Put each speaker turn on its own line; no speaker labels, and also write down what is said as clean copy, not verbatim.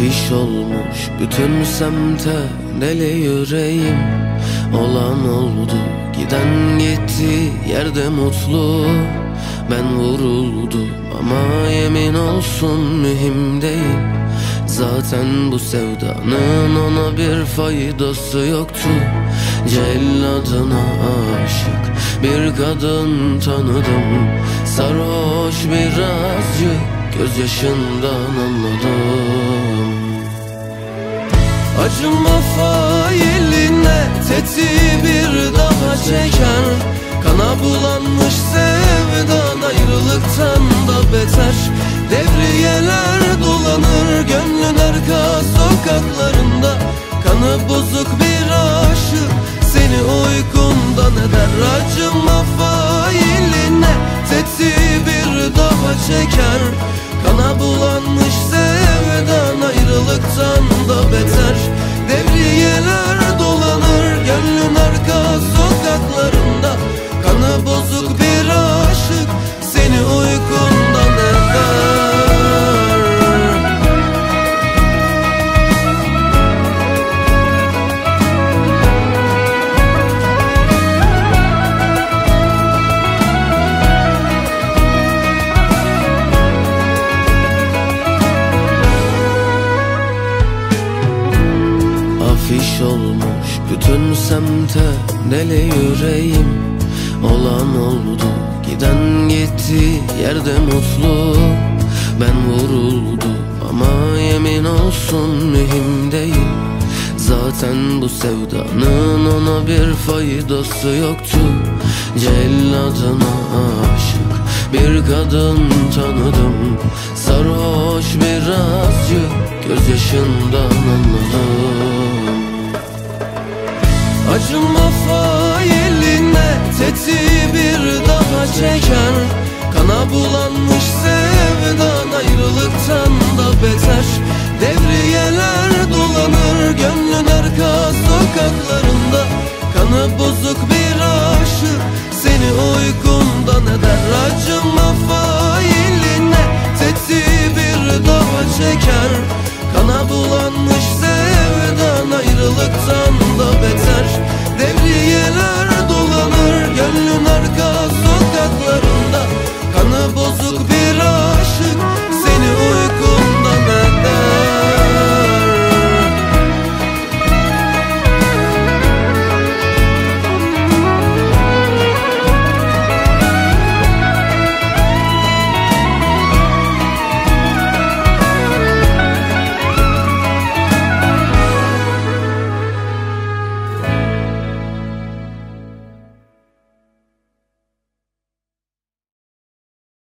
Afiş olmuş bütün semte deli yüreğim. Olan oldu, giden gitti, yerde mutlu. Ben vuruldum ama yemin olsun mühim değil. Zaten bu sevdanın ona bir faydası yoktu. Celladına aşık bir kadın tanıdım. Sarhoş birazcık, gözyaşından anladım. Acıma failine tetiği bir daha çeker. Kana bulanmış sevdan ayrılıktan da beter. Devriyeler dolanır gönlün arka sokaklarında. Kanı bozuk bir aşık seni uykundan eder. Acıma failine tetiği bir daha çeker. Kana bulanmış sevdan ayrılıktan da beter. Devriyeler dolanır gönlün arka sokaklarında. Kanı bozuk bir aşık seni uykundan eder. Afiş olmuş bütün semte deli yüreğim. Olan oldu, giden gitti, yerde mutlu. Ben vuruldum ama yemin olsun mühim değil. Zaten bu sevdanın ona bir faydası yoktu. Celladına aşık bir kadın tanıdım. Sarhoş birazcık, gözyaşından anladım. Acıma failine tetiği bir daha çeker. Kana bulanmış sevdan ayrılıktan da beter. Devriyeler dolanır gönlün arka sokaklarında. Kanı bozuk bir aşık seni uykundan eder. Acıma failine tetiği bir daha çeker. Kana bulanmış sevdan ayrılıktan da beter.